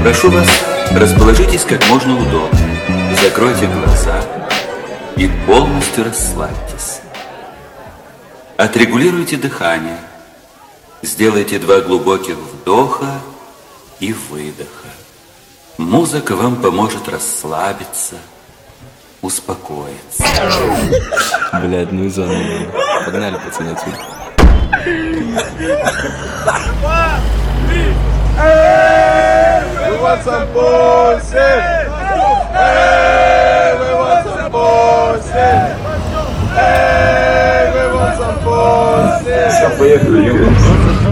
Прошу вас, расположитесь как можно удобнее. Закройте глаза и полностью расслабьтесь. Отрегулируйте дыхание. Сделайте 2 глубоких вдоха и выдоха. Музыка вам поможет расслабиться, успокоиться. Блядь, ну и заново. Погнали, пацаны, отсюда. We want some bullshit! Hey, we want some bullshit! Hey, we want some bullshit! Все, поехали,